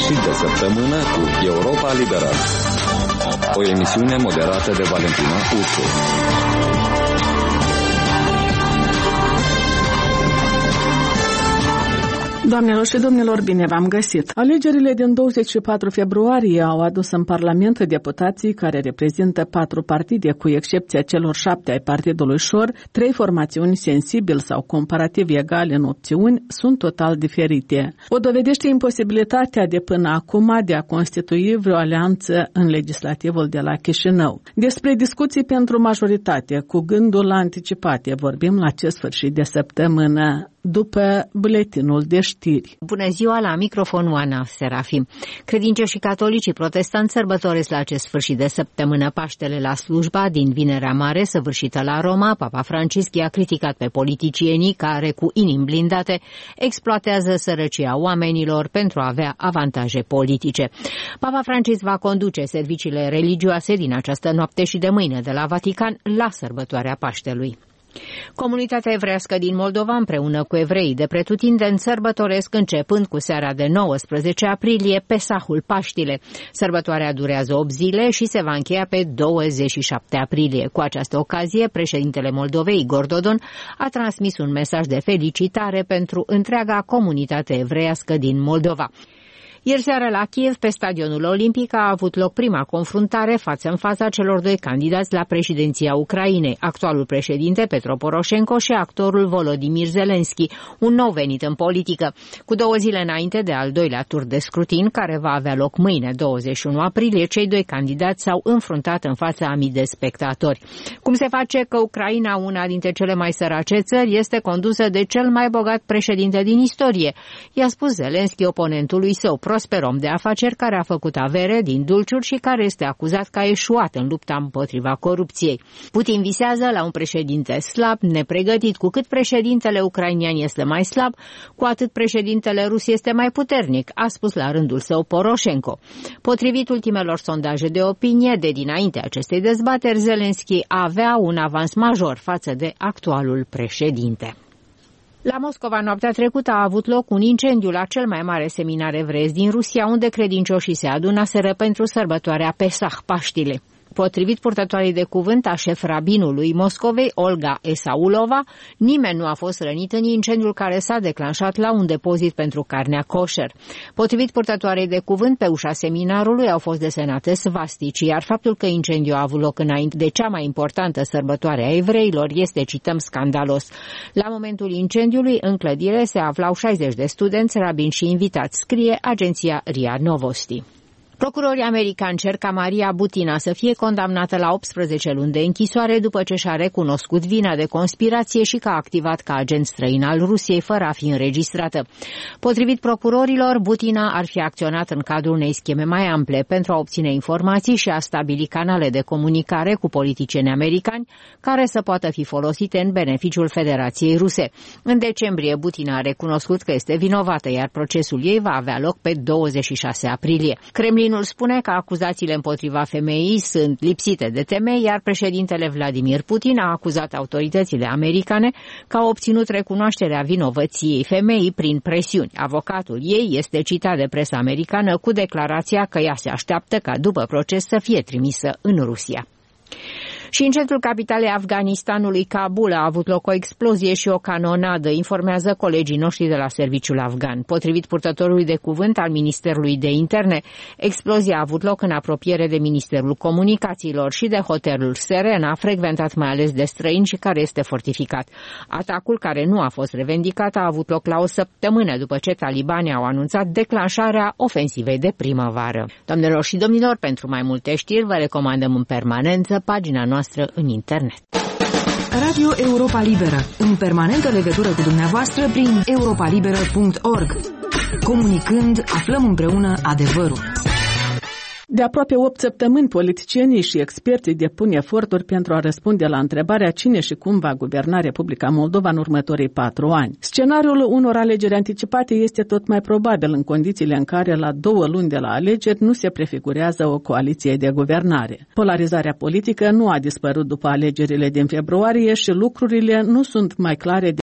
sfârșit de săptămână cu Europa Liberă. O emisiune moderată de Valentina Ursu. Doamnelor și domnilor, bine v-am găsit! Alegerile din 24 februarie au adus în Parlament deputații care reprezintă 4 partide, cu excepția celor 7 ai Partidului Șor. 3 formațiuni sensibil sau comparativ egale în opțiuni sunt total diferite. O dovedește imposibilitatea de până acum de a constitui vreo alianță în legislativul de la Chișinău. Despre discuții pentru majoritate cu gândul anticipate vorbim la acest sfârșit de săptămână, după buletinul de știri. Bună ziua, la microfon Oana Serafim. Credincioșii catolicii protestanți sărbătoresc la acest sfârșit de săptămână Paștele la slujba din Vinerea Mare, săvârșită la Roma. Papa Francisc i-a criticat pe politicienii care, cu inimi blindate, exploatează sărăcia oamenilor pentru a avea avantaje politice. Papa Francisc va conduce serviciile religioase din această noapte și de mâine de la Vatican la sărbătoarea Paștelui. Comunitatea evreiască din Moldova împreună cu evreii de pretutindeni sărbătoresc începând cu seara de 19 aprilie Pesahul, Paștile. Sărbătoarea durează 8 zile și se va încheia pe 27 aprilie. Cu această ocazie, președintele Moldovei, Igor Dodon, a transmis un mesaj de felicitare pentru întreaga comunitate evreiască din Moldova. Ieri seară la Kiev, pe stadionul Olimpic, a avut loc prima confruntare față în fața celor 2 candidați la președinția Ucrainei, actualul președinte Petro Poroșenko și actorul Volodymyr Zelensky, un nou venit în politică. Cu 2 zile înainte de al doilea tur de scrutin, care va avea loc mâine, 21 aprilie, cei 2 candidați s-au înfruntat în fața a mii de spectatori. Cum se face că Ucraina, una dintre cele mai sărace țări, este condusă de cel mai bogat președinte din istorie? I-a spus Zelensky oponentului său, prosper om de afaceri care a făcut avere din dulciuri și care este acuzat că a eșuat în lupta împotriva corupției. Putin visează la un președinte slab, nepregătit. Cu cât președintele ucrainian este mai slab, cu atât președintele rus este mai puternic, a spus la rândul său Poroșenko. Potrivit ultimelor sondaje de opinie, de dinainte acestei dezbateri, Zelensky avea un avans major față de actualul președinte. La Moscova, noaptea trecută, a avut loc un incendiu la cel mai mare seminar evreiesc din Rusia, unde credincioșii se adunaseră pentru sărbătoarea Pesach, Paștile. Potrivit purtătoarei de cuvânt a șef rabinului Moscovei, Olga Esaulova, nimeni nu a fost rănit în incendiul care s-a declanșat la un depozit pentru carnea kosher. Potrivit purtătoarei de cuvânt, pe ușa seminarului au fost desenate svastici, iar faptul că incendiul a avut loc înainte de cea mai importantă sărbătoare a evreilor este, cităm, scandalos. La momentul incendiului, în clădire se aflau 60 de studenți, rabini și invitați, scrie agenția RIA Novosti. Procurorii americani cer ca Maria Butina să fie condamnată la 18 luni de închisoare după ce și-a recunoscut vina de conspirație și că a activat ca agent străin al Rusiei fără a fi înregistrată. Potrivit procurorilor, Butina ar fi acționat în cadrul unei scheme mai ample pentru a obține informații și a stabili canale de comunicare cu politicieni americani care să poată fi folosite în beneficiul Federației Ruse. În decembrie, Butina a recunoscut că este vinovată, iar procesul ei va avea loc pe 26 aprilie. Kremlinul spune că acuzațiile împotriva femeii sunt lipsite de temei, iar președintele Vladimir Putin a acuzat autoritățile americane că au obținut recunoașterea vinovăției femeii prin presiuni. Avocatul ei este citat de presa americană cu declarația că ea se așteaptă ca după proces să fie trimisă în Rusia. Și în centrul capitalei Afganistanului, Kabul, a avut loc o explozie și o canonadă, informează colegii noștri de la serviciul afgan. Potrivit purtătorului de cuvânt al Ministerului de Interne, explozia a avut loc în apropiere de Ministerul Comunicațiilor și de hotelul Serena, frecventat mai ales de străini și care este fortificat. Atacul, care nu a fost revendicat, a avut loc la o săptămână după ce talibanii au anunțat declanșarea ofensivei de primăvară. Doamnelor și domnilor, pentru mai multe știri, vă recomandăm în permanență pagina noastră în internet. Radio Europa Liberă, în permanentă legătură cu dumneavoastră prin europalibera.org. Comunicând, aflăm împreună adevărul. De aproape 8 săptămâni, politicienii și experții depun eforturi pentru a răspunde la întrebarea cine și cum va guverna Republica Moldova în următorii 4 ani. Scenariul unor alegeri anticipate este tot mai probabil în condițiile în care la 2 luni de la alegeri nu se prefigurează o coaliție de guvernare. Polarizarea politică nu a dispărut după alegerile din februarie și lucrurile nu sunt mai clare